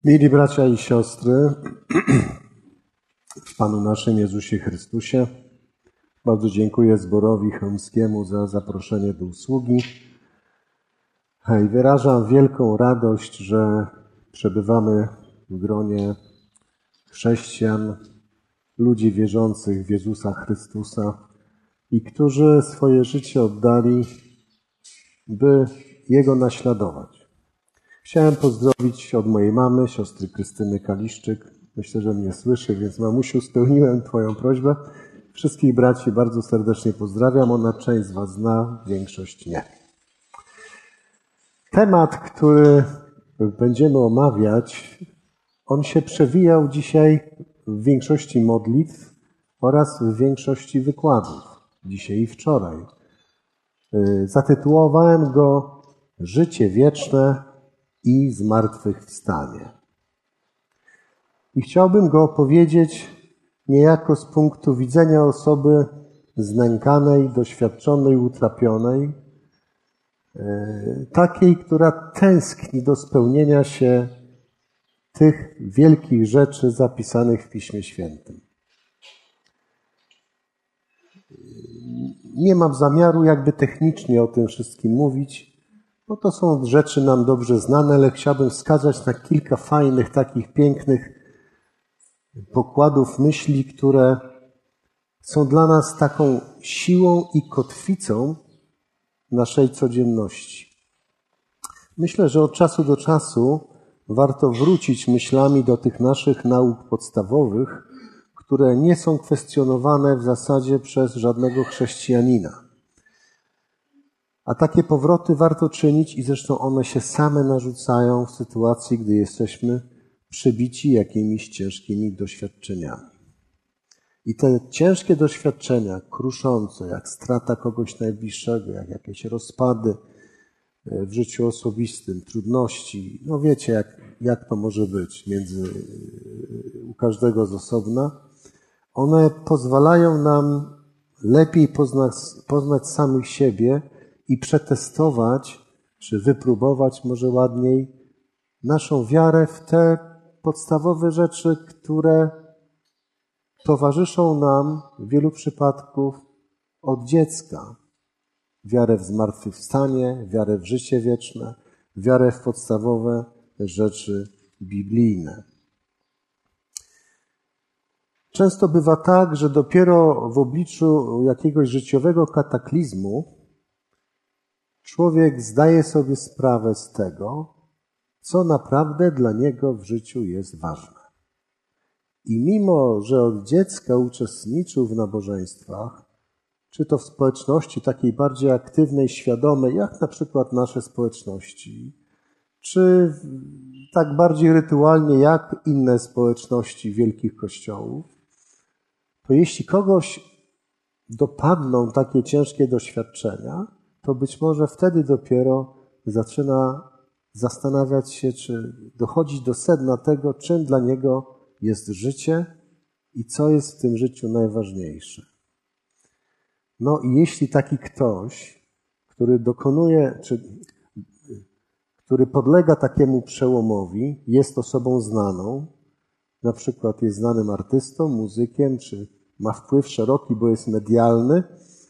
Mili bracia i siostry, w Panu naszym Jezusie Chrystusie, bardzo dziękuję zborowi chełmskiemu za zaproszenie do usługi i wyrażam wielką radość, że przebywamy w gronie chrześcijan, ludzi wierzących w Jezusa Chrystusa i którzy swoje życie oddali, by Jego naśladować. Chciałem pozdrowić od mojej mamy, siostry Krystyny Kaliszczyk. Myślę, że mnie słyszy, więc mamusiu, spełniłem Twoją prośbę. Wszystkich braci bardzo serdecznie pozdrawiam. Ona część z Was zna, większość nie. Temat, który będziemy omawiać, on się przewijał dzisiaj w większości modlitw oraz w większości wykładów, dzisiaj i wczoraj. Zatytułowałem go Życie wieczne i zmartwychwstanie. I chciałbym go opowiedzieć niejako z punktu widzenia osoby znękanej, doświadczonej, utrapionej, takiej, która tęskni do spełnienia się tych wielkich rzeczy zapisanych w Piśmie Świętym. Nie mam zamiaru jakby technicznie o tym wszystkim mówić, bo to są rzeczy nam dobrze znane, ale chciałbym wskazać na kilka fajnych, takich pięknych pokładów myśli, które są dla nas taką siłą i kotwicą naszej codzienności. Myślę, że od czasu do czasu warto wrócić myślami do tych naszych nauk podstawowych, które nie są kwestionowane w zasadzie przez żadnego chrześcijanina. A takie powroty warto czynić i zresztą one się same narzucają w sytuacji, gdy jesteśmy przybici jakimiś ciężkimi doświadczeniami. I te ciężkie doświadczenia, kruszące, jak strata kogoś najbliższego, jak jakieś rozpady w życiu osobistym, trudności, no wiecie, jak to może być u każdego z osobna, one pozwalają nam lepiej poznać samych siebie i przetestować, czy wypróbować może ładniej, naszą wiarę w te podstawowe rzeczy, które towarzyszą nam w wielu przypadków od dziecka. Wiarę w zmartwychwstanie, wiarę w życie wieczne, wiarę w podstawowe rzeczy biblijne. Często bywa tak, że dopiero w obliczu jakiegoś życiowego kataklizmu człowiek zdaje sobie sprawę z tego, co naprawdę dla niego w życiu jest ważne. I mimo, że od dziecka uczestniczył w nabożeństwach, czy to w społeczności takiej bardziej aktywnej, świadomej, jak na przykład nasze społeczności, czy tak bardziej rytualnie, jak inne społeczności wielkich kościołów, to jeśli kogoś dopadną takie ciężkie doświadczenia, to być może wtedy dopiero zaczyna zastanawiać się, czy dochodzić do sedna tego, czym dla niego jest życie i co jest w tym życiu najważniejsze. No i jeśli taki ktoś, który który podlega takiemu przełomowi, jest osobą znaną, na przykład jest znanym artystą, muzykiem, czy ma wpływ szeroki, bo jest medialny,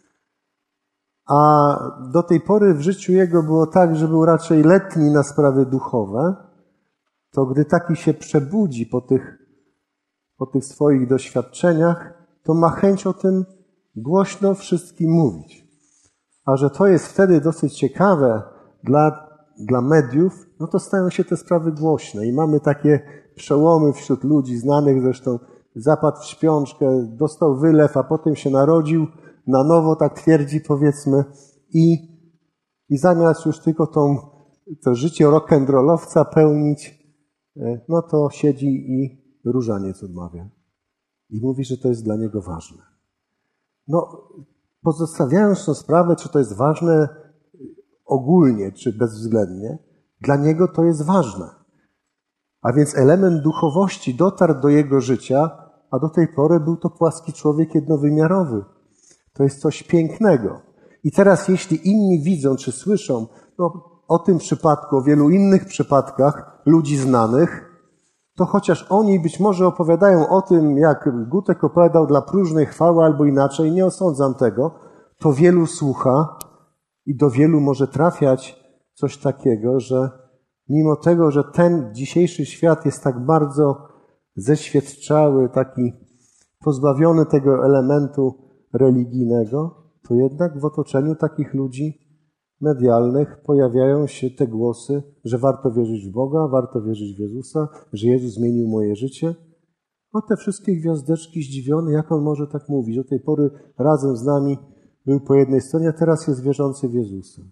a do tej pory w życiu jego było tak, że był raczej letni na sprawy duchowe, to gdy taki się przebudzi po tych swoich doświadczeniach, to ma chęć o tym głośno wszystkim mówić. A że to jest wtedy dosyć ciekawe dla mediów, no to stają się te sprawy głośne i mamy takie przełomy wśród ludzi znanych, zresztą zapadł w śpiączkę, dostał wylew, a potem się narodził na nowo, tak twierdzi powiedzmy, i zamiast już tylko to życie rock'n'rollowca pełnić, no to siedzi i różaniec odmawia. I mówi, że to jest dla niego ważne. No, pozostawiając tą sprawę, czy to jest ważne ogólnie, czy bezwzględnie, dla niego to jest ważne. A więc element duchowości dotarł do jego życia, a do tej pory był to płaski człowiek jednowymiarowy. To jest coś pięknego. I teraz jeśli inni widzą czy słyszą o tym przypadku, o wielu innych przypadkach ludzi znanych, to chociaż oni być może opowiadają o tym, jak Gutek opowiadał dla próżnej chwały albo inaczej, nie osądzam tego, to wielu słucha i do wielu może trafiać coś takiego, że mimo tego, że ten dzisiejszy świat jest tak bardzo zeświadczały, taki pozbawiony tego elementu religijnego, to jednak w otoczeniu takich ludzi medialnych pojawiają się te głosy, że warto wierzyć w Boga, warto wierzyć w Jezusa, że Jezus zmienił moje życie. No te wszystkie gwiazdeczki zdziwione, jak on może tak mówić? Do tej pory razem z nami był po jednej stronie, a teraz jest wierzący w Jezusa.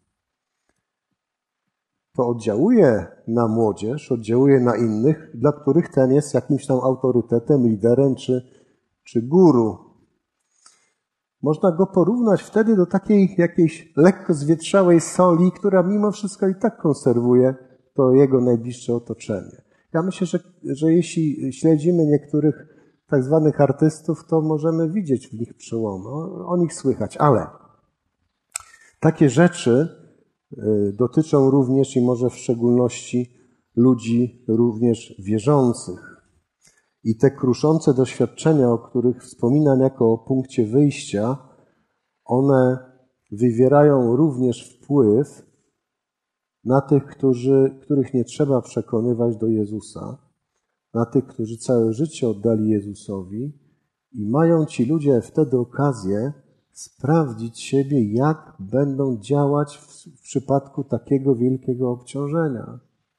To oddziałuje na młodzież, oddziałuje na innych, dla których ten jest jakimś tam autorytetem, liderem czy guru. Można go porównać wtedy do takiej jakiejś lekko zwietrzałej soli, która mimo wszystko i tak konserwuje to jego najbliższe otoczenie. Ja myślę, że jeśli śledzimy niektórych tak zwanych artystów, to możemy widzieć w nich przełomy, o nich słychać, ale takie rzeczy dotyczą również i może w szczególności ludzi również wierzących. I te kruszące doświadczenia, o których wspominam jako o punkcie wyjścia, one wywierają również wpływ na tych, których nie trzeba przekonywać do Jezusa, na tych, którzy całe życie oddali Jezusowi i mają ci ludzie wtedy okazję sprawdzić siebie, jak będą działać w przypadku takiego wielkiego obciążenia.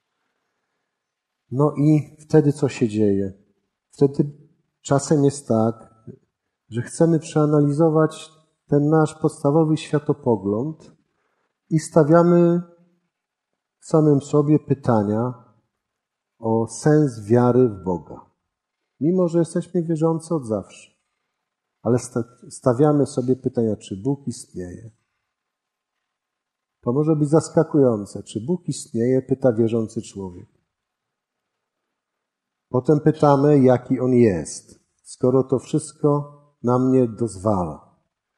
No i wtedy co się dzieje? Wtedy czasem jest tak, że chcemy przeanalizować ten nasz podstawowy światopogląd i stawiamy samym sobie pytania o sens wiary w Boga. Mimo że jesteśmy wierzący od zawsze. Ale stawiamy sobie pytania, czy Bóg istnieje. To może być zaskakujące. Czy Bóg istnieje? Pyta wierzący człowiek. Potem pytamy, jaki On jest, skoro to wszystko nam nie dozwala.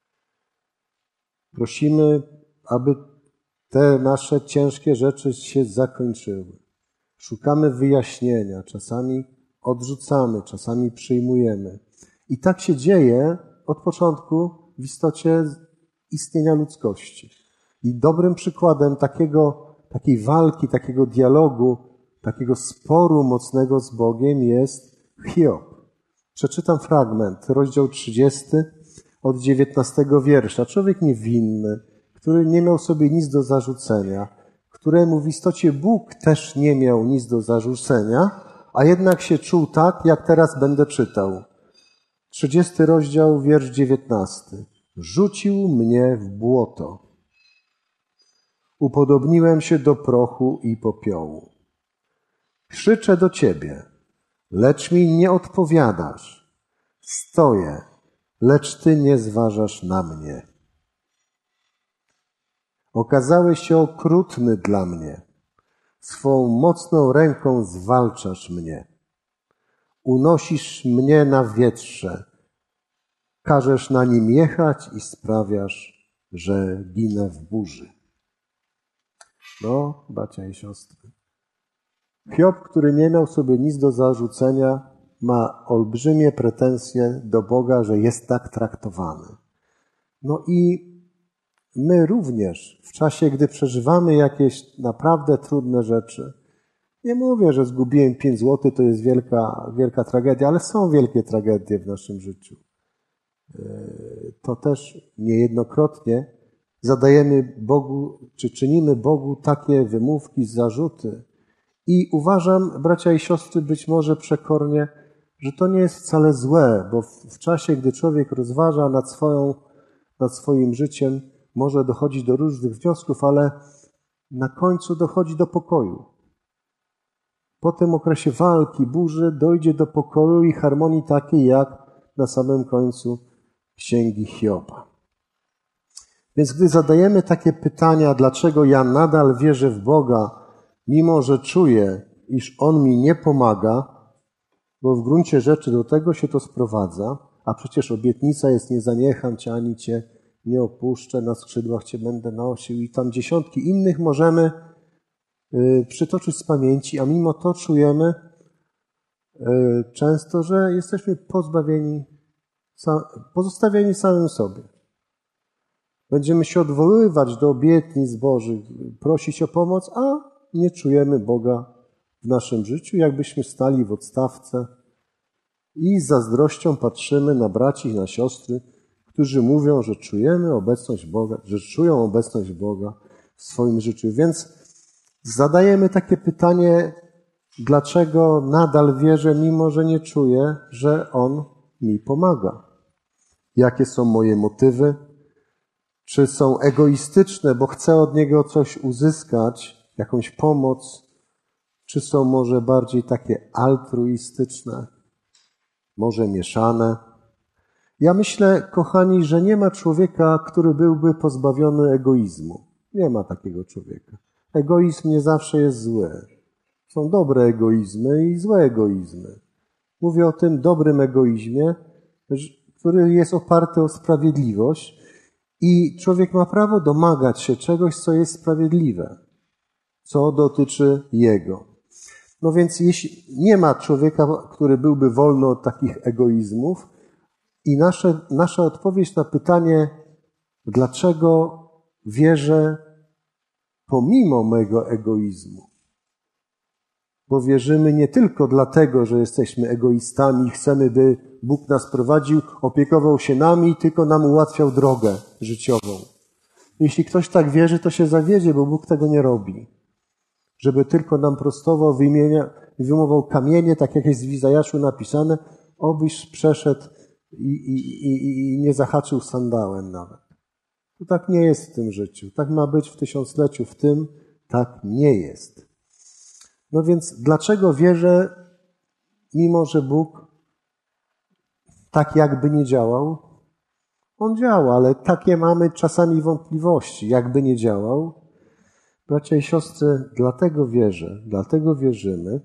Prosimy, aby te nasze ciężkie rzeczy się zakończyły. Szukamy wyjaśnienia, czasami odrzucamy, czasami przyjmujemy. I tak się dzieje od początku w istocie istnienia ludzkości. I dobrym przykładem takiej walki, takiego dialogu, takiego sporu mocnego z Bogiem jest Hiob. Przeczytam fragment, rozdział 30 od 19 wiersza. Człowiek niewinny, który nie miał sobie nic do zarzucenia, któremu w istocie Bóg też nie miał nic do zarzucenia, a jednak się czuł tak, jak teraz będę czytał. 30 rozdział, wiersz 19. Rzucił mnie w błoto. Upodobniłem się do prochu i popiołu. Krzyczę do Ciebie, lecz mi nie odpowiadasz. Stoję, lecz Ty nie zważasz na mnie. Okazałeś się okrutny dla mnie. Swą mocną ręką zwalczasz mnie. Unosisz mnie na wietrze. Każesz na nim jechać i sprawiasz, że ginę w burzy. No, bracia i siostry. Hiob, który nie miał sobie nic do zarzucenia, ma olbrzymie pretensje do Boga, że jest tak traktowany. No i my również w czasie, gdy przeżywamy jakieś naprawdę trudne rzeczy, nie mówię, że zgubiłem 5 zł, to jest wielka tragedia, ale są wielkie tragedie w naszym życiu. To też niejednokrotnie zadajemy Bogu, czy czynimy Bogu takie wymówki, zarzuty. I uważam, bracia i siostry, być może przekornie, że to nie jest wcale złe, bo w czasie, gdy człowiek rozważa nad swoim życiem, może dochodzić do różnych wniosków, ale na końcu dochodzi do pokoju. Po tym okresie walki, burzy dojdzie do pokoju i harmonii takiej, jak na samym końcu Księgi Hioba. Więc gdy zadajemy takie pytania, dlaczego ja nadal wierzę w Boga, mimo że czuję, iż On mi nie pomaga, bo w gruncie rzeczy do tego się to sprowadza, a przecież obietnica jest: nie zaniecham Cię, ani Cię nie opuszczę, na skrzydłach Cię będę nosił, i tam dziesiątki innych możemy przytoczyć z pamięci, a mimo to czujemy, często, że jesteśmy pozostawieni samym sobie. Będziemy się odwoływać do obietnic Bożych, prosić o pomoc, a nie czujemy Boga w naszym życiu, jakbyśmy stali w odstawce i z zazdrością patrzymy na braci i na siostry, którzy mówią, że czujemy obecność Boga, że czują obecność Boga w swoim życiu. Więc zadajemy takie pytanie, dlaczego nadal wierzę, mimo że nie czuję, że On mi pomaga? Jakie są moje motywy? Czy są egoistyczne, bo chcę od Niego coś uzyskać, jakąś pomoc? Czy są może bardziej takie altruistyczne? Może mieszane? Ja myślę, kochani, że nie ma człowieka, który byłby pozbawiony egoizmu. Nie ma takiego człowieka. Egoizm nie zawsze jest zły. Są dobre egoizmy i złe egoizmy. Mówię o tym dobrym egoizmie, który jest oparty o sprawiedliwość i człowiek ma prawo domagać się czegoś, co jest sprawiedliwe, co dotyczy jego. No więc jeśli nie ma człowieka, który byłby wolny od takich egoizmów i nasza odpowiedź na pytanie, dlaczego wierzę pomimo mojego egoizmu, bo wierzymy nie tylko dlatego, że jesteśmy egoistami i chcemy, by Bóg nas prowadził, opiekował się nami, tylko nam ułatwiał drogę życiową. Jeśli ktoś tak wierzy, to się zawiedzie, bo Bóg tego nie robi. Żeby tylko nam prostował, wyjmował kamienie, tak jak jest w Izajaszu napisane, obyś przeszedł i nie zahaczył sandałem nawet. To tak nie jest w tym życiu. Tak ma być w tysiącleciu, w tym tak nie jest. No więc dlaczego wierzę, mimo że Bóg tak jakby nie działał? On działa, ale takie mamy czasami wątpliwości, jakby nie działał. Bracia i siostry, dlatego wierzymy,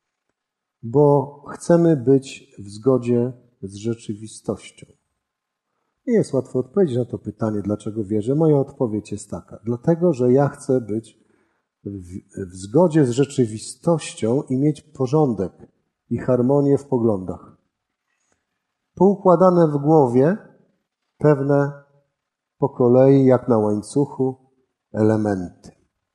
bo chcemy być w zgodzie z rzeczywistością. Nie jest łatwo odpowiedzieć na to pytanie, dlaczego wierzę. Moja odpowiedź jest taka. Dlatego, że ja chcę być w zgodzie z rzeczywistością i mieć porządek i harmonię w poglądach. Poukładane w głowie pewne po kolei, jak na łańcuchu, elementy.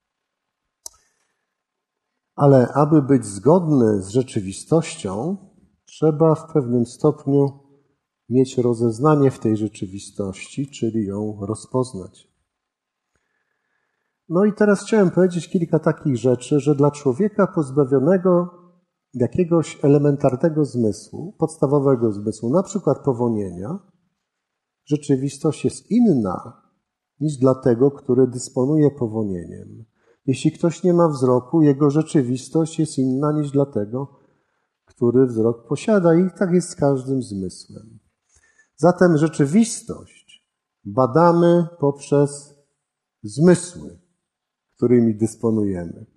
Ale aby być zgodny z rzeczywistością, trzeba w pewnym stopniu mieć rozeznanie w tej rzeczywistości, czyli ją rozpoznać. No i teraz chciałem powiedzieć kilka takich rzeczy, że dla człowieka pozbawionego jakiegoś elementarnego zmysłu, podstawowego zmysłu, na przykład powonienia, rzeczywistość jest inna niż dla tego, który dysponuje powonieniem. Jeśli ktoś nie ma wzroku, jego rzeczywistość jest inna niż dla tego, który wzrok posiada i tak jest z każdym zmysłem. Zatem rzeczywistość badamy poprzez zmysły, którymi dysponujemy.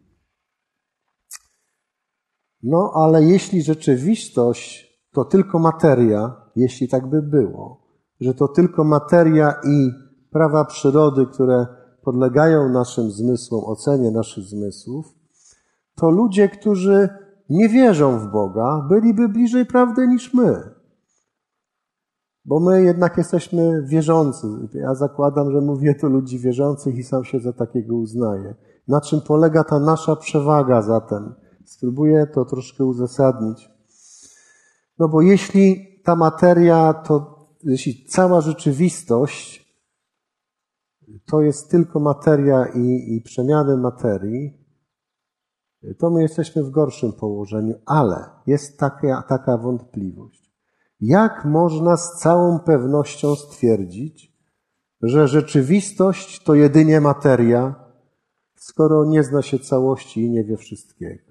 No, ale jeśli rzeczywistość to tylko materia, jeśli tak by było, że to tylko materia i prawa przyrody, które podlegają naszym zmysłom, ocenie naszych zmysłów, to ludzie, którzy nie wierzą w Boga, byliby bliżej prawdy niż my. Bo my jednak jesteśmy wierzący. Ja zakładam, że mówię tu ludzi wierzących i sam się za takiego uznaję. Na czym polega ta nasza przewaga zatem? Spróbuję to troszkę uzasadnić. No bo jeśli ta materia, jeśli cała rzeczywistość to jest tylko materia i przemiany materii, to my jesteśmy w gorszym położeniu, ale jest taka wątpliwość. Jak można z całą pewnością stwierdzić, że rzeczywistość to jedynie materia, skoro nie zna się całości i nie wie wszystkiego?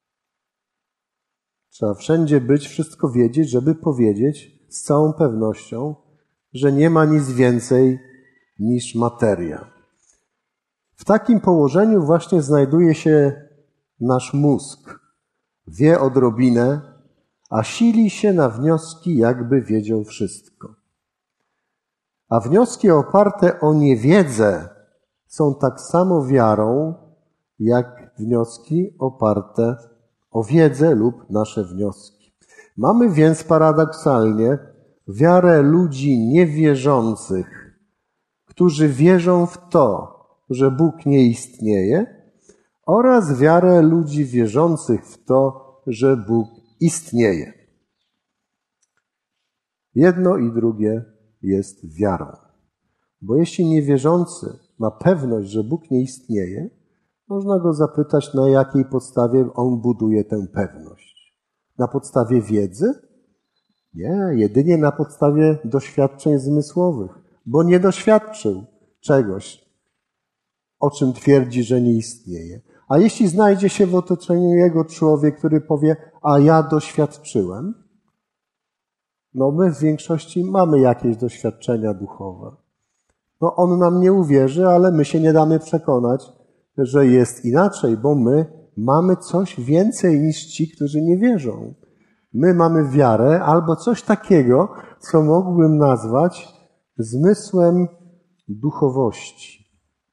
Trzeba wszędzie być, wszystko wiedzieć, żeby powiedzieć z całą pewnością, że nie ma nic więcej niż materia. W takim położeniu właśnie znajduje się nasz mózg. Wie odrobinę, a sili się na wnioski, jakby wiedział wszystko. A wnioski oparte o niewiedzę są tak samo wiarą, jak wnioski oparte o wiedzę lub nasze wnioski. Mamy więc paradoksalnie wiarę ludzi niewierzących, którzy wierzą w to, że Bóg nie istnieje, oraz wiarę ludzi wierzących w to, że Bóg istnieje. Jedno i drugie jest wiarą. Bo jeśli niewierzący ma pewność, że Bóg nie istnieje, można go zapytać, na jakiej podstawie on buduje tę pewność. Na podstawie wiedzy? Nie, jedynie na podstawie doświadczeń zmysłowych, bo nie doświadczył czegoś, o czym twierdzi, że nie istnieje. A jeśli znajdzie się w otoczeniu jego człowiek, który powie, a ja doświadczyłem, no my w większości mamy jakieś doświadczenia duchowe. No on nam nie uwierzy, ale my się nie damy przekonać, że jest inaczej, bo my mamy coś więcej niż ci, którzy nie wierzą. My mamy wiarę albo coś takiego, co mógłbym nazwać zmysłem duchowości.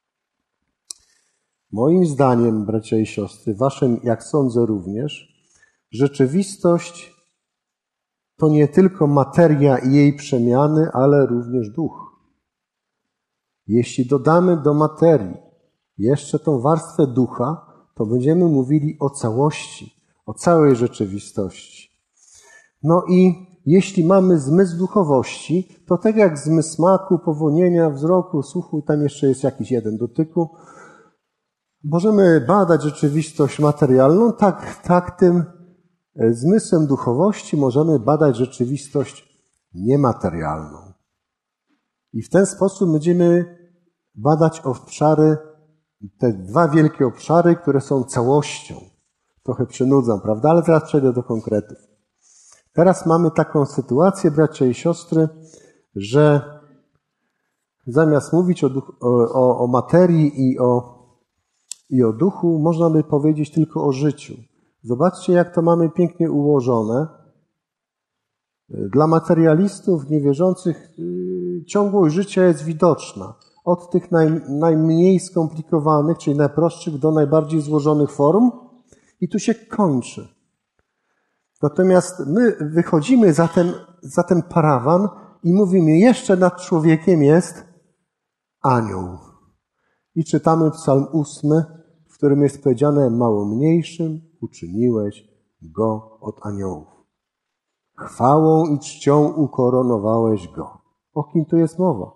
Moim zdaniem, bracia i siostry, waszym, jak sądzę również, rzeczywistość to nie tylko materia i jej przemiany, ale również duch. Jeśli dodamy do materii jeszcze tą warstwę ducha, to będziemy mówili o całości, o całej rzeczywistości. No i jeśli mamy zmysł duchowości, to tak jak zmysł smaku, powonienia, wzroku, słuchu, tam jeszcze jest jakiś jeden dotyku, możemy badać rzeczywistość materialną, tak tym zmysłem duchowości możemy badać rzeczywistość niematerialną. I w ten sposób będziemy badać obszary, te dwa wielkie obszary, które są całością. Trochę przynudzam, prawda? Ale teraz przejdę do konkretów. Teraz mamy taką sytuację, bracia i siostry, że zamiast mówić o materii i o duchu, można by powiedzieć tylko o życiu. Zobaczcie, jak to mamy pięknie ułożone. Dla materialistów niewierzących ciągłość życia jest widoczna. Od tych najmniej skomplikowanych, czyli najprostszych, do najbardziej złożonych form i tu się kończy. Natomiast my wychodzimy za ten parawan i mówimy, jeszcze nad człowiekiem jest anioł. I czytamy Psalm 8, w którym jest powiedziane, mało mniejszym uczyniłeś go od aniołów. Chwałą i czcią ukoronowałeś go. O kim tu jest mowa?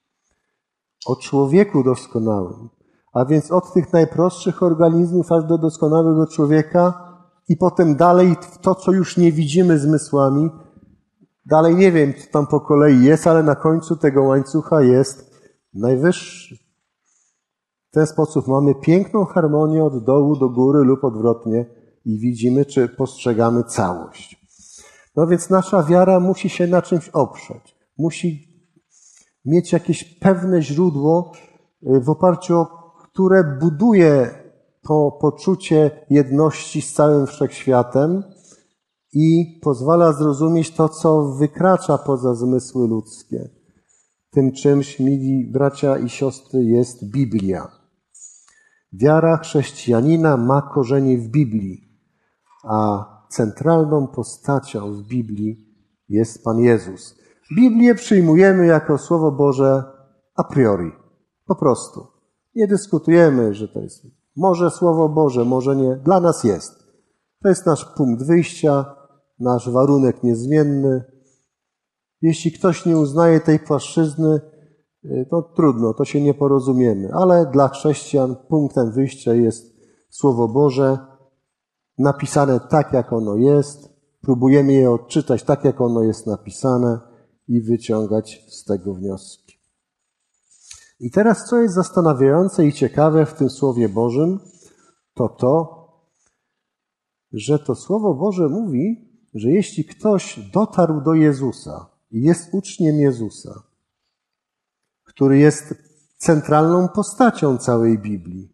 O człowieku doskonałym. A więc od tych najprostszych organizmów aż do doskonałego człowieka i potem dalej w to, co już nie widzimy zmysłami. Dalej nie wiem, co tam po kolei jest, ale na końcu tego łańcucha jest najwyższy. W ten sposób mamy piękną harmonię od dołu do góry lub odwrotnie i widzimy, czy postrzegamy całość. No więc nasza wiara musi się na czymś oprzeć. Musi mieć jakieś pewne źródło, w oparciu o które buduje to poczucie jedności z całym wszechświatem i pozwala zrozumieć to, co wykracza poza zmysły ludzkie. Tym czymś, mili bracia i siostry, jest Biblia. Wiara chrześcijanina ma korzenie w Biblii, a centralną postacią w Biblii jest Pan Jezus. Biblię przyjmujemy jako Słowo Boże a priori, po prostu. Nie dyskutujemy, że to jest może Słowo Boże, może nie. Dla nas jest. To jest nasz punkt wyjścia, nasz warunek niezmienny. Jeśli ktoś nie uznaje tej płaszczyzny, to trudno, to się nie porozumiemy. Ale dla chrześcijan punktem wyjścia jest Słowo Boże, napisane tak, jak ono jest. Próbujemy je odczytać tak, jak ono jest napisane i wyciągać z tego wnioski. I teraz, co jest zastanawiające i ciekawe w tym Słowie Bożym, to, że to Słowo Boże mówi, że jeśli ktoś dotarł do Jezusa i jest uczniem Jezusa, który jest centralną postacią całej Biblii,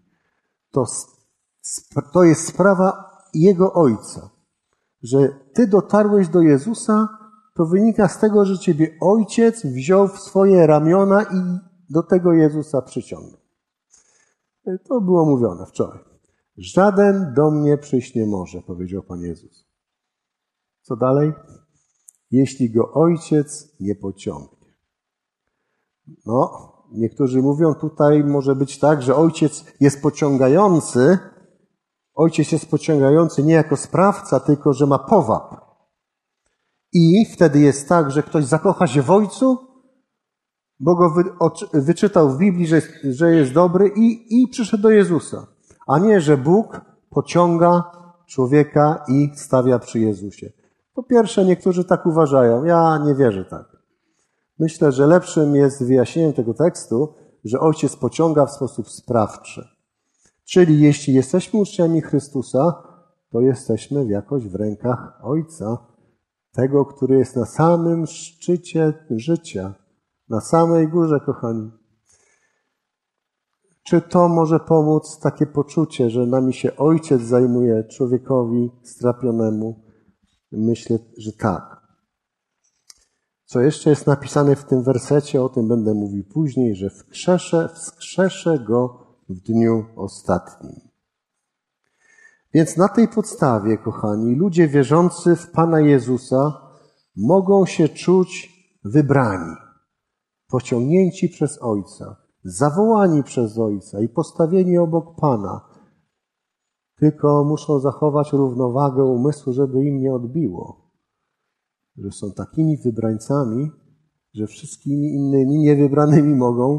to jest sprawa Jego Ojca. Że Ty dotarłeś do Jezusa, to wynika z tego, że Ciebie Ojciec wziął w swoje ramiona i do tego Jezusa przyciągnął. To było mówione wczoraj. Żaden do mnie przyjść nie może, powiedział Pan Jezus. Co dalej? Jeśli go ojciec nie pociągnie. No, niektórzy mówią tutaj może być tak, że ojciec jest pociągający. Ojciec jest pociągający nie jako sprawca, tylko że ma powab. I wtedy jest tak, że ktoś zakocha się w ojcu, bo go wyczytał w Biblii, że jest dobry i przyszedł do Jezusa. A nie, że Bóg pociąga człowieka i stawia przy Jezusie. Po pierwsze, niektórzy tak uważają. Ja nie wierzę tak. Myślę, że lepszym jest wyjaśnieniem tego tekstu, że ojciec pociąga w sposób sprawczy. Czyli jeśli jesteśmy uczniami Chrystusa, to jesteśmy jakoś w rękach Ojca, tego, który jest na samym szczycie życia, na samej górze, kochani. Czy to może pomóc takie poczucie, że nami się Ojciec zajmuje, człowiekowi strapionemu? Myślę, że tak. Co jeszcze jest napisane w tym wersecie, o tym będę mówił później, że wskrzeszę go w dniu ostatnim. Więc na tej podstawie, kochani, ludzie wierzący w Pana Jezusa mogą się czuć wybrani, pociągnięci przez Ojca, zawołani przez Ojca i postawieni obok Pana. Tylko muszą zachować równowagę umysłu, żeby im nie odbiło. Że są takimi wybrańcami, że wszystkimi innymi niewybranymi mogą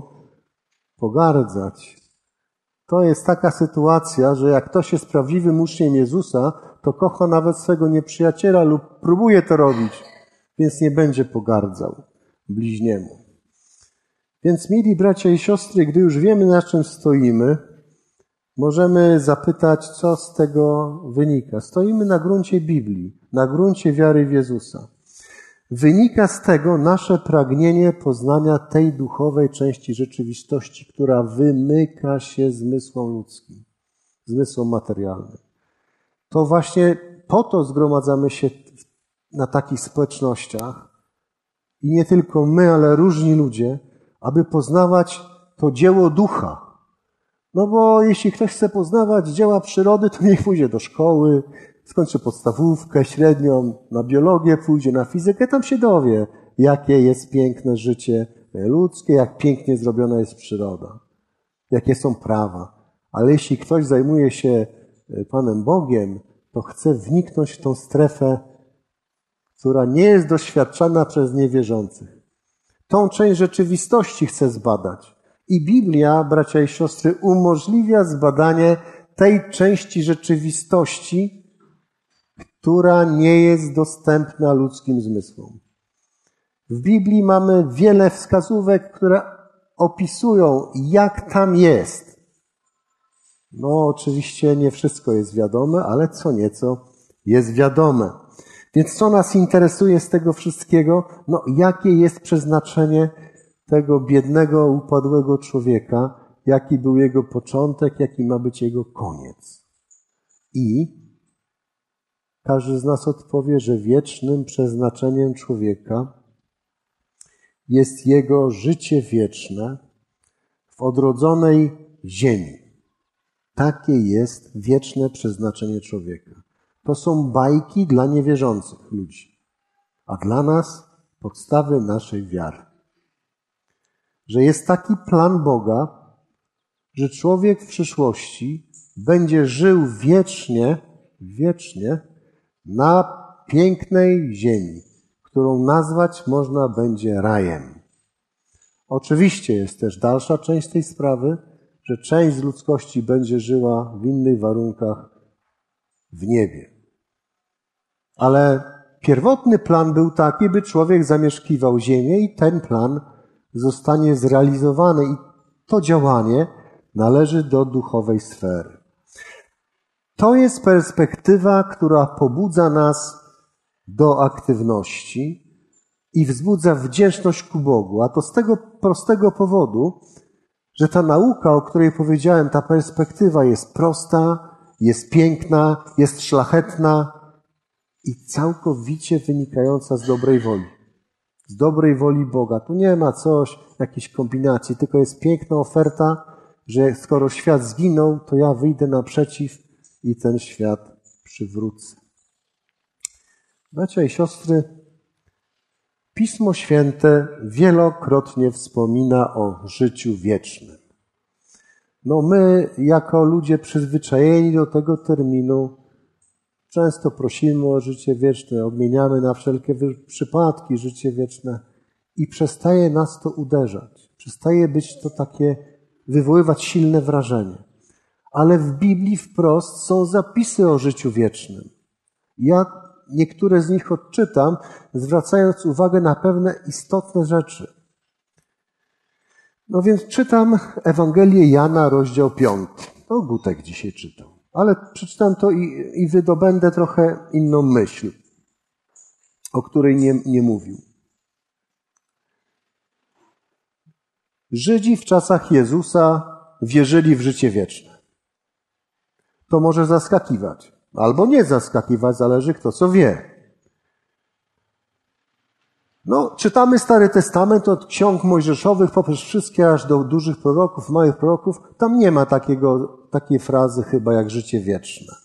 pogardzać. To jest taka sytuacja, że jak ktoś jest prawdziwym uczniem Jezusa, to kocha nawet swego nieprzyjaciela lub próbuje to robić, więc nie będzie pogardzał bliźniemu. Więc, mili bracia i siostry, gdy już wiemy, na czym stoimy, możemy zapytać, co z tego wynika. Stoimy na gruncie Biblii, na gruncie wiary w Jezusa. Wynika z tego nasze pragnienie poznania tej duchowej części rzeczywistości, która wymyka się zmysłom ludzkim, zmysłom materialnym. To właśnie po to zgromadzamy się na takich społecznościach i nie tylko my, ale różni ludzie, aby poznawać to dzieło ducha. No bo jeśli ktoś chce poznawać dzieła przyrody, to niech pójdzie do szkoły, skończy podstawówkę, średnią, na biologię pójdzie, na fizykę, tam się dowie, jakie jest piękne życie ludzkie, jak pięknie zrobiona jest przyroda, jakie są prawa. Ale jeśli ktoś zajmuje się Panem Bogiem, to chce wniknąć w tą strefę, która nie jest doświadczana przez niewierzących. Tą część rzeczywistości chce zbadać. I Biblia, bracia i siostry, umożliwia zbadanie tej części rzeczywistości, która nie jest dostępna ludzkim zmysłom. W Biblii mamy wiele wskazówek, które opisują, jak tam jest. No, oczywiście nie wszystko jest wiadome, ale co nieco jest wiadome. Więc co nas interesuje z tego wszystkiego? No, jakie jest przeznaczenie tego biednego, upadłego człowieka, jaki był jego początek, jaki ma być jego koniec. I każdy z nas odpowie, że wiecznym przeznaczeniem człowieka jest jego życie wieczne w odrodzonej ziemi. Takie jest wieczne przeznaczenie człowieka. To są bajki dla niewierzących ludzi, a dla nas podstawy naszej wiary. Że jest taki plan Boga, że człowiek w przyszłości będzie żył wiecznie na pięknej ziemi, którą nazwać można będzie rajem. Oczywiście jest też dalsza część tej sprawy, że część z ludzkości będzie żyła w innych warunkach w niebie. Ale pierwotny plan był taki, by człowiek zamieszkiwał ziemię i ten plan zostanie zrealizowany i to działanie należy do duchowej sfery. To jest perspektywa, która pobudza nas do aktywności i wzbudza wdzięczność ku Bogu. A to z tego prostego powodu, że ta nauka, o której powiedziałem, ta perspektywa jest prosta, jest piękna, jest szlachetna i całkowicie wynikająca z dobrej woli. Z dobrej woli Boga. Tu nie ma jakiejś kombinacji, tylko jest piękna oferta, że skoro świat zginął, to ja wyjdę naprzeciw i ten świat przywrócę. Bracia i siostry, Pismo Święte wielokrotnie wspomina o życiu wiecznym. My, jako ludzie przyzwyczajeni do tego terminu, często prosimy o życie wieczne, odmieniamy na wszelkie przypadki życie wieczne i przestaje nas to uderzać. Przestaje być to takie, wywoływać silne wrażenie. Ale w Biblii wprost są zapisy o życiu wiecznym. Ja niektóre z nich odczytam, zwracając uwagę na pewne istotne rzeczy. Więc czytam Ewangelię Jana, rozdział 5. Gutek dzisiaj czytał. Ale przeczytam to i wydobędę trochę inną myśl, o której nie mówił. Żydzi w czasach Jezusa wierzyli w życie wieczne. To może zaskakiwać, albo nie zaskakiwać, zależy kto co wie. Czytamy Stary Testament od ksiąg mojżeszowych poprzez wszystkie aż do dużych proroków, małych proroków. Tam nie ma takiej frazy chyba jak życie wieczne.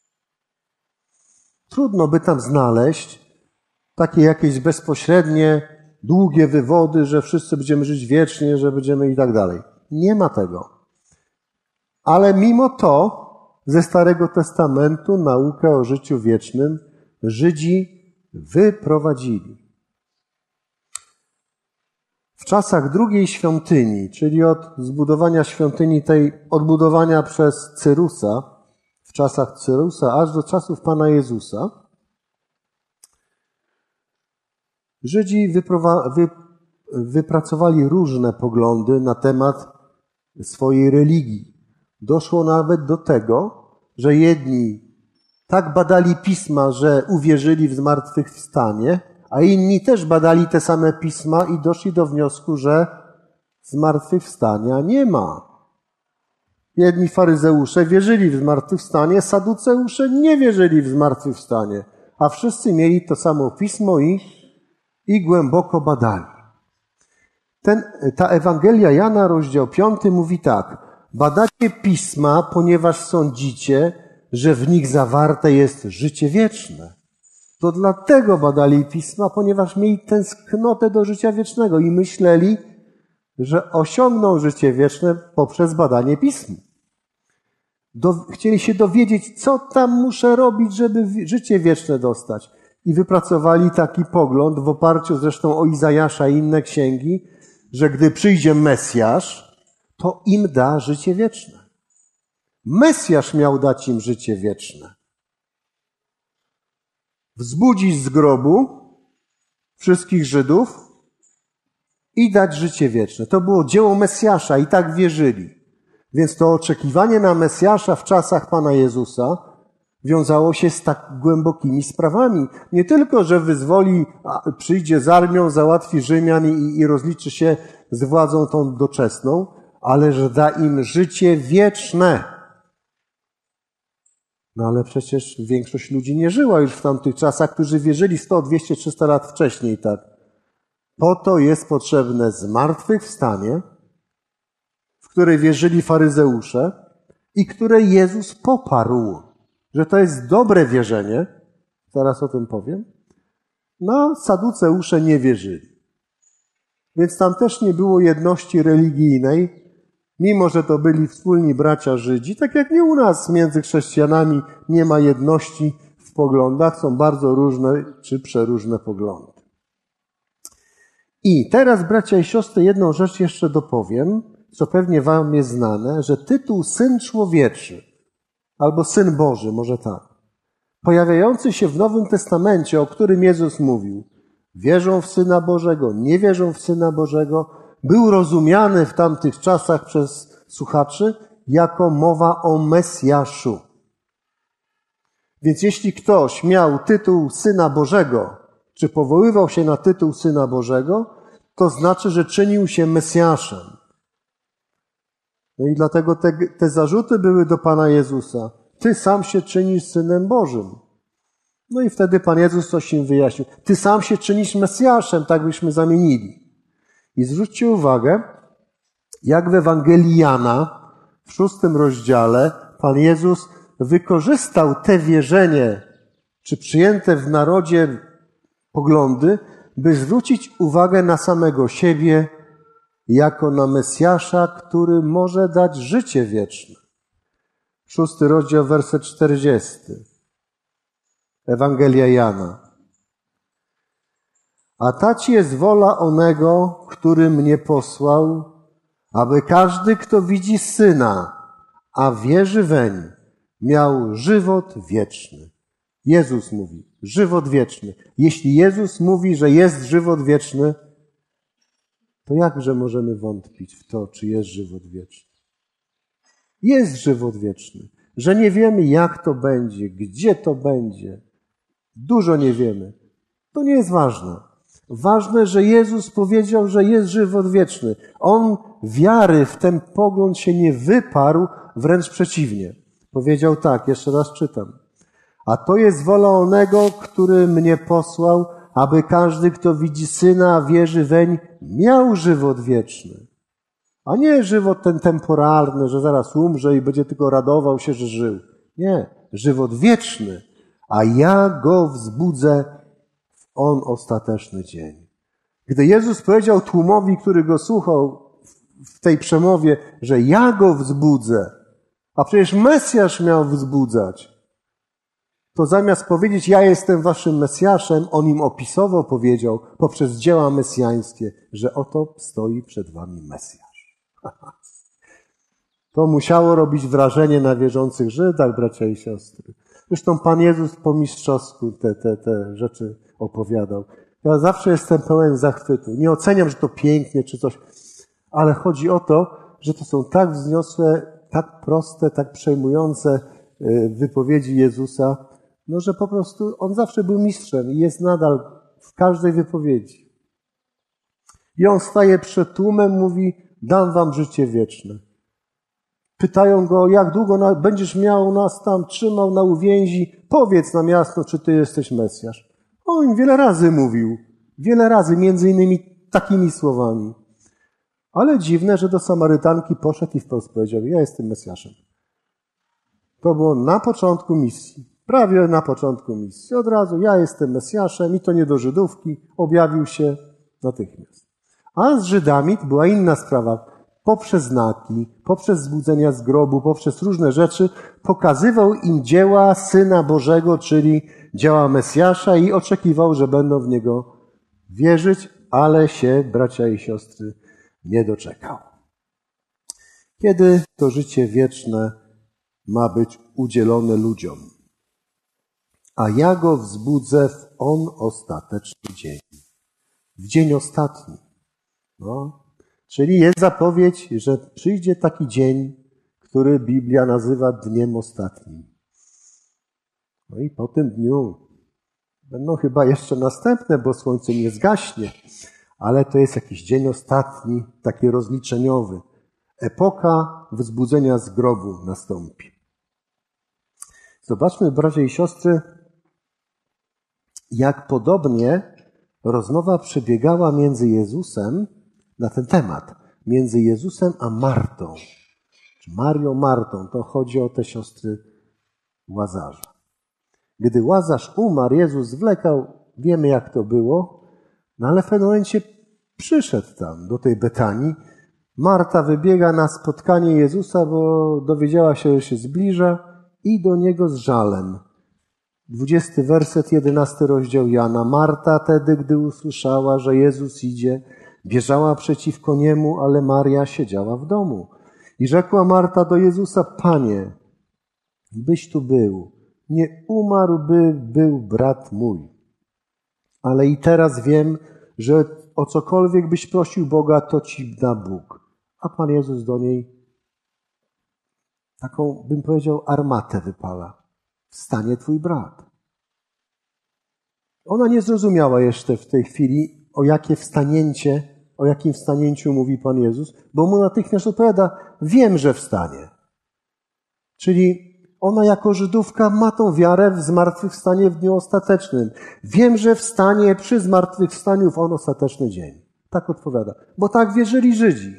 Trudno by tam znaleźć takie jakieś bezpośrednie, długie wywody, że wszyscy będziemy żyć wiecznie, że będziemy i tak dalej. Nie ma tego. Ale mimo to ze Starego Testamentu naukę o życiu wiecznym Żydzi wyprowadzili. W czasach drugiej świątyni, czyli od zbudowania świątyni tej, odbudowania przez Cyrusa, w czasach Cyrusa aż do czasów Pana Jezusa, Żydzi wypracowali różne poglądy na temat swojej religii. Doszło nawet do tego, że jedni tak badali pisma, że uwierzyli w zmartwychwstanie, a inni też badali te same pisma i doszli do wniosku, że zmartwychwstania nie ma. Jedni faryzeusze wierzyli w zmartwychwstanie, saduceusze nie wierzyli w zmartwychwstanie, a wszyscy mieli to samo pismo i głęboko badali. Ta Ewangelia Jana, rozdział 5 mówi tak. Badacie pisma, ponieważ sądzicie, że w nich zawarte jest życie wieczne. To dlatego badali pisma, ponieważ mieli tęsknotę do życia wiecznego i myśleli, że osiągną życie wieczne poprzez badanie pism. Chcieli się dowiedzieć, co tam muszę robić, żeby życie wieczne dostać. I wypracowali taki pogląd, w oparciu zresztą o Izajasza i inne księgi, że gdy przyjdzie Mesjasz, to im da życie wieczne. Mesjasz miał dać im życie wieczne. Wzbudzić z grobu wszystkich Żydów i dać życie wieczne. To było dzieło Mesjasza i tak wierzyli. Więc to oczekiwanie na Mesjasza w czasach Pana Jezusa wiązało się z tak głębokimi sprawami. Nie tylko, że wyzwoli, przyjdzie z armią, załatwi Rzymian i rozliczy się z władzą tą doczesną, ale że da im życie wieczne. Ale przecież większość ludzi nie żyła już w tamtych czasach, którzy wierzyli 100, 200, 300 lat wcześniej, tak. Po to jest potrzebne zmartwychwstanie, w które wierzyli faryzeusze i które Jezus poparł, że to jest dobre wierzenie. Zaraz o tym powiem. Saduceusze nie wierzyli. Więc tam też nie było jedności religijnej, mimo że to byli wspólni bracia Żydzi, tak jak nie u nas między chrześcijanami nie ma jedności w poglądach, są bardzo różne czy przeróżne poglądy. I teraz, bracia i siostry, jedną rzecz jeszcze dopowiem, co pewnie wam jest znane, że tytuł Syn Człowieczy, albo Syn Boży, może tak, pojawiający się w Nowym Testamencie, o którym Jezus mówił, wierzą w Syna Bożego, nie wierzą w Syna Bożego, był rozumiany w tamtych czasach przez słuchaczy jako mowa o Mesjaszu. Więc jeśli ktoś miał tytuł Syna Bożego, czy powoływał się na tytuł Syna Bożego, to znaczy, że czynił się Mesjaszem. I dlatego te zarzuty były do Pana Jezusa. Ty sam się czynisz Synem Bożym. I wtedy Pan Jezus coś im wyjaśnił. Ty sam się czynisz Mesjaszem, tak byśmy zamienili. I zwróćcie uwagę, jak w Ewangelii Jana, w 6 rozdziale, Pan Jezus wykorzystał te wierzenie czy przyjęte w narodzie poglądy, by zwrócić uwagę na samego siebie jako na Mesjasza, który może dać życie wieczne. 6 rozdział, werset 40. Ewangelia Jana. A taci jest wola onego, który mnie posłał, aby każdy, kto widzi Syna, a wierzy weń, miał żywot wieczny. Jezus mówi, żywot wieczny. Jeśli Jezus mówi, że jest żywot wieczny, to jakże możemy wątpić w to, czy jest żywot wieczny? Jest żywot wieczny. Że nie wiemy, jak to będzie, gdzie to będzie. Dużo nie wiemy. To nie jest ważne. Ważne, że Jezus powiedział, że jest żywot wieczny. On wiary w ten pogląd się nie wyparł, wręcz przeciwnie. Powiedział tak, jeszcze raz czytam. A to jest wola onego, który mnie posłał, aby każdy, kto widzi Syna, a wierzy weń, miał żywot wieczny. A nie żywot ten temporalny, że zaraz umrze i będzie tylko radował się, że żył. Nie, żywot wieczny, a ja go wzbudzę w on ostateczny dzień. Gdy Jezus powiedział tłumowi, który go słuchał w tej przemowie, że ja go wzbudzę, a przecież Mesjasz miał wzbudzać, to zamiast powiedzieć, ja jestem waszym Mesjaszem, on im opisowo powiedział poprzez dzieła mesjańskie, że oto stoi przed wami Mesjasz. To musiało robić wrażenie na wierzących Żydach, bracia i siostry. Zresztą Pan Jezus po mistrzowsku te rzeczy opowiadał. Ja zawsze jestem pełen zachwytu. Nie oceniam, że to pięknie czy coś, ale chodzi o to, że to są tak wzniosłe, tak proste, tak przejmujące wypowiedzi Jezusa, no że po prostu on zawsze był mistrzem i jest nadal w każdej wypowiedzi. I on staje przed tłumem, mówi, dam wam życie wieczne. Pytają go, jak długo będziesz miał nas tam, trzymał na uwięzi, powiedz nam jasno, czy ty jesteś Mesjasz. On im wiele razy mówił, wiele razy, między innymi takimi słowami. Ale dziwne, że do Samarytanki poszedł i wprost powiedział, ja jestem Mesjaszem. To było na początku misji. Prawie na początku misji. Od razu, ja jestem Mesjaszem i to nie do Żydówki, objawił się natychmiast. A z Żydami to była inna sprawa. Poprzez znaki, poprzez zbudzenia z grobu, poprzez różne rzeczy pokazywał im dzieła Syna Bożego, czyli dzieła Mesjasza i oczekiwał, że będą w Niego wierzyć, ale się, bracia i siostry, nie doczekał. Kiedy to życie wieczne ma być udzielone ludziom? A ja go wzbudzę w on ostateczny dzień. W dzień ostatni. No. Czyli jest zapowiedź, że przyjdzie taki dzień, który Biblia nazywa dniem ostatnim. No i po tym dniu będą chyba jeszcze następne, bo słońce nie zgaśnie, ale to jest jakiś dzień ostatni, taki rozliczeniowy. Epoka wzbudzenia z grobu nastąpi. Zobaczmy, bracia i siostry, jak podobnie rozmowa przebiegała między Jezusem na ten temat, między Jezusem a Martą. Czy Marią, Martą, to chodzi o te siostry Łazarza. Gdy Łazarz umarł, Jezus zwlekał, wiemy jak to było, no ale w pewnym momencie przyszedł tam do tej Betanii. Marta wybiega na spotkanie Jezusa, bo dowiedziała się, że się zbliża i do Niego z żalem. 20 werset, 11 rozdział Jana. Marta tedy, gdy usłyszała, że Jezus idzie, bieżała przeciwko Niemu, ale Maria siedziała w domu. I rzekła Marta do Jezusa, Panie, byś tu był, nie umarłby był brat mój. Ale i teraz wiem, że o cokolwiek byś prosił Boga, to ci da Bóg. A Pan Jezus do niej taką, bym powiedział, armatę wypala. Wstanie twój brat. Ona nie zrozumiała jeszcze w tej chwili, o jakim wstanięciu mówi Pan Jezus, bo mu natychmiast odpowiada, wiem, że wstanie. Czyli ona jako Żydówka ma tą wiarę w zmartwychwstanie w dniu ostatecznym. Wiem, że wstanie przy zmartwychwstaniu w on ostateczny dzień. Tak odpowiada. Bo tak wierzyli Żydzi.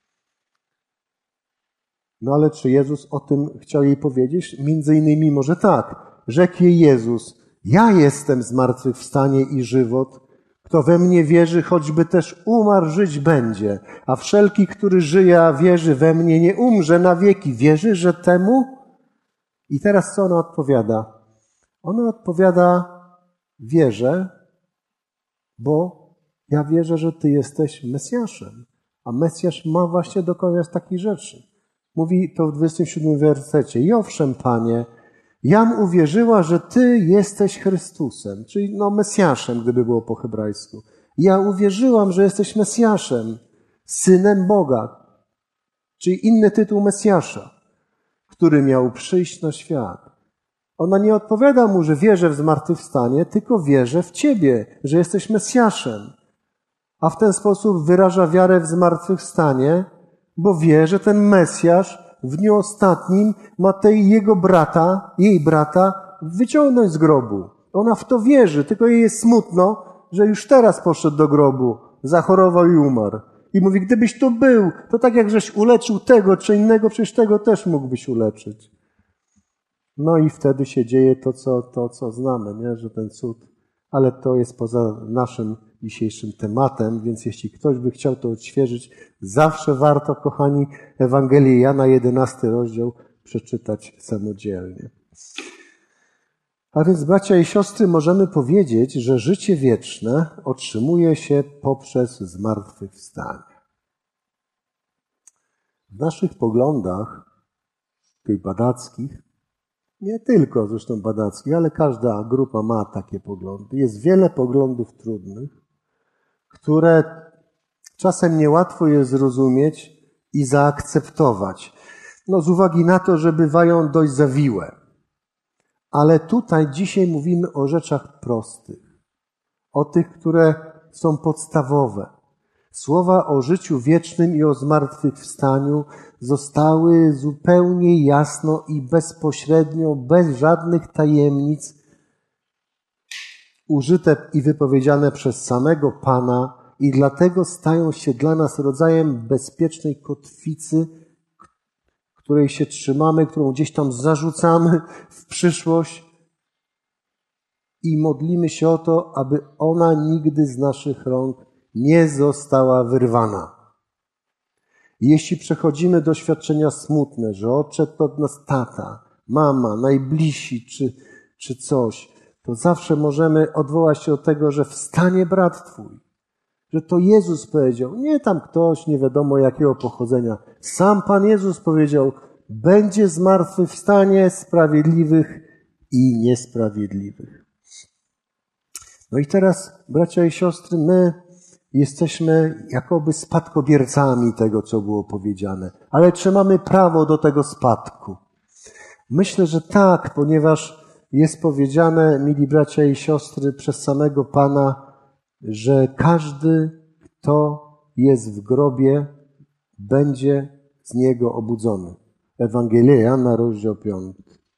No ale czy Jezus o tym chciał jej powiedzieć? Między innymi może tak. Rzekł jej Jezus, Ja jestem zmartwychwstanie i żywot. Kto we mnie wierzy, choćby też umarł, żyć będzie. A wszelki, który żyje, a wierzy we mnie, nie umrze na wieki. Wierzy, że temu? I teraz co ona odpowiada? Ona odpowiada, wierzę, bo ja wierzę, że Ty jesteś Mesjaszem. A Mesjasz ma właśnie dokonać takich rzeczy. Mówi to w 27 wersecie. I owszem, Panie, jam uwierzyła, że Ty jesteś Chrystusem, czyli Mesjaszem, gdyby było po hebrajsku. Ja uwierzyłam, że jesteś Mesjaszem, Synem Boga, czyli inny tytuł Mesjasza, który miał przyjść na świat. Ona nie odpowiada mu, że wierzę w zmartwychwstanie, tylko wierzę w Ciebie, że jesteś Mesjaszem. A w ten sposób wyraża wiarę w zmartwychwstanie, bo wie, że ten Mesjasz w dniu ostatnim ma jej brata wyciągnąć z grobu. Ona w to wierzy, tylko jej jest smutno, że już teraz poszedł do grobu, zachorował i umarł. I mówi, gdybyś tu był, to tak jak żeś uleczył tego czy innego, przecież tego też mógłbyś uleczyć. No i wtedy się dzieje to, co znamy, nie? Że ten cud. Ale to jest poza naszym dzisiejszym tematem, więc jeśli ktoś by chciał to odświeżyć, zawsze warto, kochani, Ewangelię Jana, 11 rozdział, przeczytać samodzielnie. A więc, bracia i siostry, możemy powiedzieć, że życie wieczne otrzymuje się poprzez zmartwychwstanie. W naszych poglądach, tych badackich, nie tylko zresztą badackich, ale każda grupa ma takie poglądy. Jest wiele poglądów trudnych, które czasem niełatwo jest zrozumieć i zaakceptować. Z uwagi na to, że bywają dość zawiłe. Ale tutaj dzisiaj mówimy o rzeczach prostych. O tych, które są podstawowe. Słowa o życiu wiecznym i o zmartwychwstaniu zostały zupełnie jasno i bezpośrednio, bez żadnych tajemnic użyte i wypowiedziane przez samego Pana i dlatego stają się dla nas rodzajem bezpiecznej kotwicy, której się trzymamy, którą gdzieś tam zarzucamy w przyszłość i modlimy się o to, aby ona nigdy z naszych rąk nie została wyrwana. Jeśli przechodzimy doświadczenia smutne, że odszedł od nas tata, mama, najbliżsi czy coś, to zawsze możemy odwołać się do tego, że wstanie brat Twój. Że to Jezus powiedział, nie tam ktoś, nie wiadomo jakiego pochodzenia. Sam Pan Jezus powiedział, będzie zmartwychwstanie sprawiedliwych i niesprawiedliwych. No i teraz, bracia i siostry, my jesteśmy jakoby spadkobiercami tego, co było powiedziane. Ale czy mamy prawo do tego spadku? Myślę, że tak, ponieważ jest powiedziane, mili bracia i siostry, przez samego Pana, że każdy, kto jest w grobie, będzie z niego obudzony. Ewangelia Jana, rozdział 5.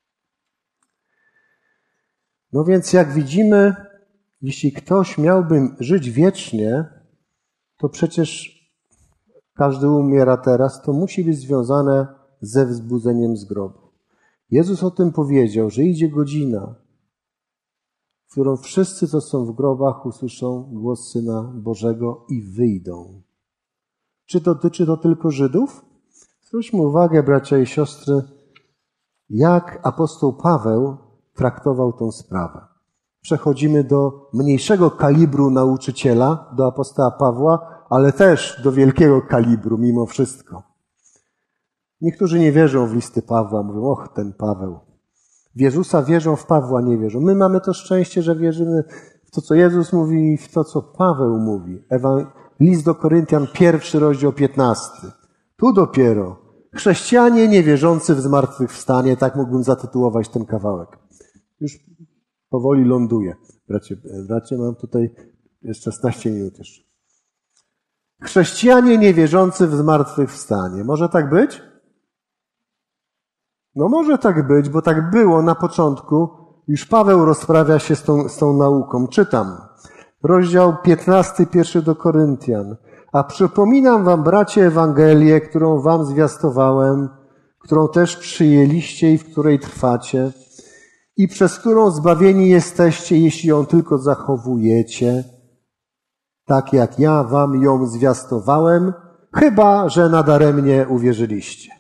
No więc jak widzimy, jeśli ktoś miałby żyć wiecznie, to przecież każdy umiera teraz, to musi być związane ze wzbudzeniem z grobu. Jezus o tym powiedział, że idzie godzina, w którą wszyscy, co są w grobach, usłyszą głos Syna Bożego i wyjdą. Czy dotyczy to tylko Żydów? Zwróćmy uwagę, bracia i siostry, jak apostoł Paweł traktował tą sprawę. Przechodzimy do mniejszego kalibru nauczyciela, do apostoła Pawła, ale też do wielkiego kalibru mimo wszystko. Niektórzy nie wierzą w listy Pawła, mówią, ten Paweł. W Jezusa wierzą, w Pawła nie wierzą. My mamy to szczęście, że wierzymy w to, co Jezus mówi i w to, co Paweł mówi. List do Koryntian, 1 rozdział 15. Tu dopiero chrześcijanie niewierzący w zmartwychwstanie, tak mógłbym zatytułować ten kawałek. Już powoli ląduję. Bracie, mam tutaj jeszcze 16 minut jeszcze. Chrześcijanie niewierzący w zmartwychwstanie. Może tak być? No może tak być, bo tak było na początku. Już Paweł rozprawia się z tą nauką. Czytam. Rozdział 15, 1 do Koryntian. A przypominam wam, bracie, Ewangelię, którą wam zwiastowałem, którą też przyjęliście i w której trwacie, i przez którą zbawieni jesteście, jeśli ją tylko zachowujecie, tak jak ja wam ją zwiastowałem, chyba że nadaremnie uwierzyliście.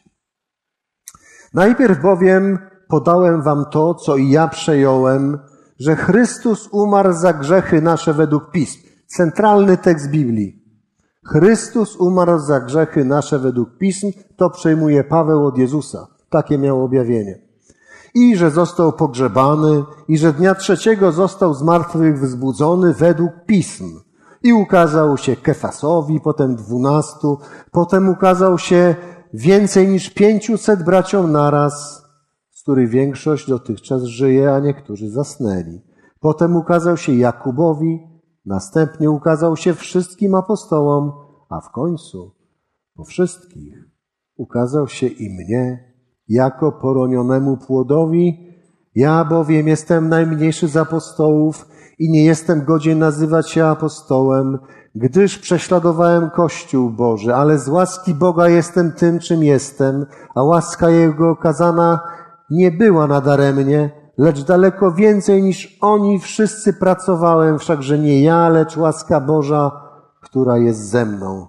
Najpierw bowiem podałem wam to, co i ja przejąłem, że Chrystus umarł za grzechy nasze według Pism. Centralny tekst Biblii. Chrystus umarł za grzechy nasze według Pism, to przejmuje Paweł od Jezusa. Takie miał objawienie. I że został pogrzebany, i że dnia trzeciego został z martwych wzbudzony według Pism. I ukazał się Kefasowi, potem 12, potem ukazał się więcej niż 500 braciom naraz, z których większość dotychczas żyje, a niektórzy zasnęli. Potem ukazał się Jakubowi, następnie ukazał się wszystkim apostołom, a w końcu po wszystkich ukazał się i mnie, jako poronionemu płodowi. Ja bowiem jestem najmniejszy z apostołów i nie jestem godzien nazywać się apostołem, gdyż prześladowałem Kościół Boży, ale z łaski Boga jestem tym, czym jestem, a łaska Jego okazana nie była nadaremnie, lecz daleko więcej niż oni wszyscy pracowałem, wszakże nie ja, lecz łaska Boża, która jest ze mną.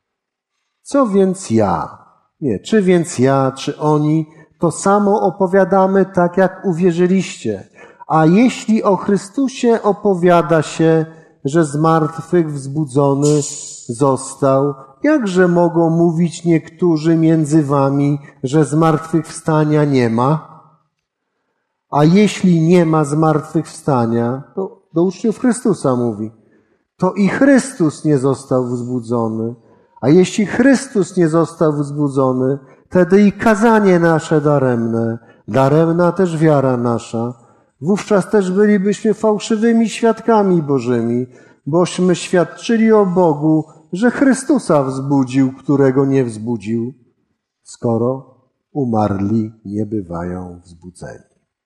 Co więc ja? Nie, czy więc ja, czy oni, to samo opowiadamy tak, jak uwierzyliście. A jeśli o Chrystusie opowiada się, że z martwych wzbudzony został, jakże mogą mówić niektórzy między wami, że zmartwychwstania nie ma? A jeśli nie ma zmartwychwstania, to do uczniów Chrystusa mówi, to i Chrystus nie został wzbudzony. A jeśli Chrystus nie został wzbudzony, wtedy i kazanie nasze daremne, daremna też wiara nasza. Wówczas też bylibyśmy fałszywymi świadkami Bożymi, bośmy świadczyli o Bogu, że Chrystusa wzbudził, którego nie wzbudził, skoro umarli nie bywają wzbudzeni.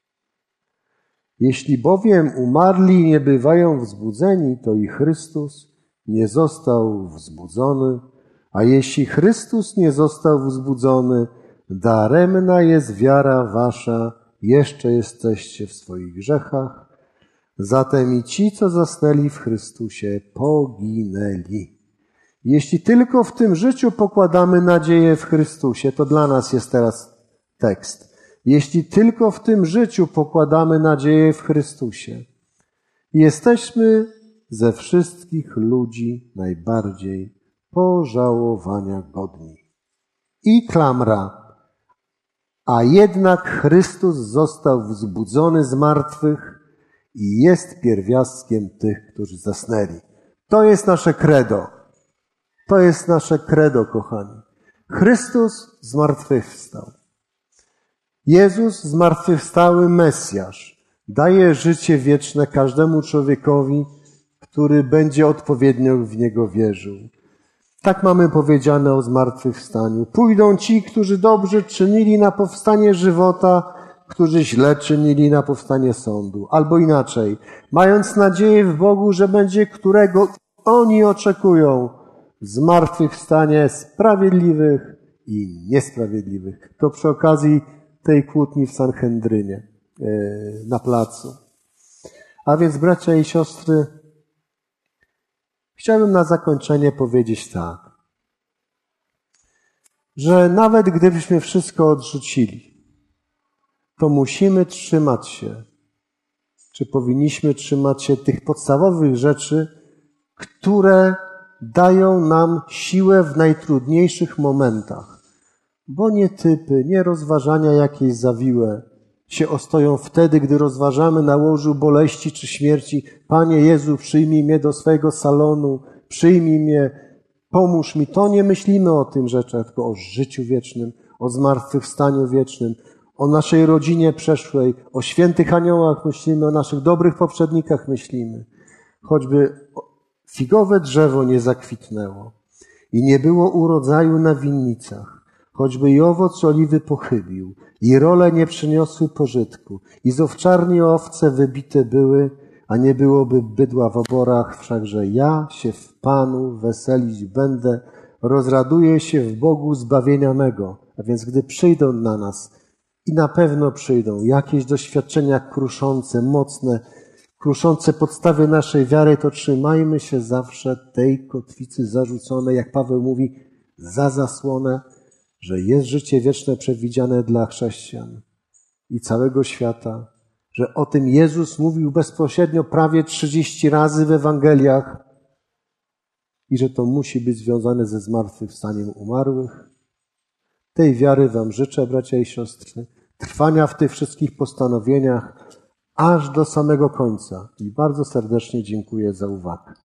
Jeśli bowiem umarli nie bywają wzbudzeni, to i Chrystus nie został wzbudzony, a jeśli Chrystus nie został wzbudzony, daremna jest wiara wasza, jeszcze jesteście w swoich grzechach. Zatem i ci, co zasnęli w Chrystusie, poginęli. Jeśli tylko w tym życiu pokładamy nadzieję w Chrystusie, to dla nas jest teraz tekst. Jeśli tylko w tym życiu pokładamy nadzieję w Chrystusie, jesteśmy ze wszystkich ludzi najbardziej pożałowania godni. I klamra. A jednak Chrystus został wzbudzony z martwych i jest pierwiastkiem tych, którzy zasnęli. To jest nasze credo. To jest nasze credo, kochani. Chrystus zmartwychwstał. Jezus, zmartwychwstały Mesjasz, daje życie wieczne każdemu człowiekowi, który będzie odpowiednio w Niego wierzył. Tak mamy powiedziane o zmartwychwstaniu. Pójdą ci, którzy dobrze czynili na powstanie żywota, którzy źle czynili na powstanie sądu. Albo inaczej, mając nadzieję w Bogu, że będzie, którego oni oczekują, zmartwychwstanie sprawiedliwych i niesprawiedliwych. To przy okazji tej kłótni w Sanhedrynie na placu. A więc, bracia i siostry, chciałbym na zakończenie powiedzieć tak, że nawet gdybyśmy wszystko odrzucili, to musimy trzymać się, czy powinniśmy trzymać się tych podstawowych rzeczy, które dają nam siłę w najtrudniejszych momentach. Bo nie typy, nie rozważania jakieś zawiłe się ostoją wtedy, gdy rozważamy na łożu boleści czy śmierci. Panie Jezu, przyjmij mnie do swojego salonu, przyjmij mnie, pomóż mi. To nie myślimy o tym rzeczach, tylko o życiu wiecznym, o zmartwychwstaniu wiecznym, o naszej rodzinie przeszłej, o świętych aniołach myślimy, o naszych dobrych poprzednikach myślimy. Choćby figowe drzewo nie zakwitnęło i nie było urodzaju na winnicach, choćby i owoc oliwy pochybił, i role nie przyniosły pożytku, i z owczarni owce wybite były, a nie byłoby bydła w oborach, wszakże ja się w Panu weselić będę, rozraduję się w Bogu zbawienia mego. A więc gdy przyjdą na nas I na pewno przyjdą jakieś doświadczenia kruszące, mocne, kruszące podstawy naszej wiary, to trzymajmy się zawsze tej kotwicy zarzuconej, jak Paweł mówi, za zasłonę, że jest życie wieczne przewidziane dla chrześcijan i całego świata, że o tym Jezus mówił bezpośrednio prawie 30 razy w Ewangeliach i że to musi być związane ze zmartwychwstaniem umarłych. Tej wiary wam życzę, bracia i siostry, trwania w tych wszystkich postanowieniach aż do samego końca. I bardzo serdecznie dziękuję za uwagę.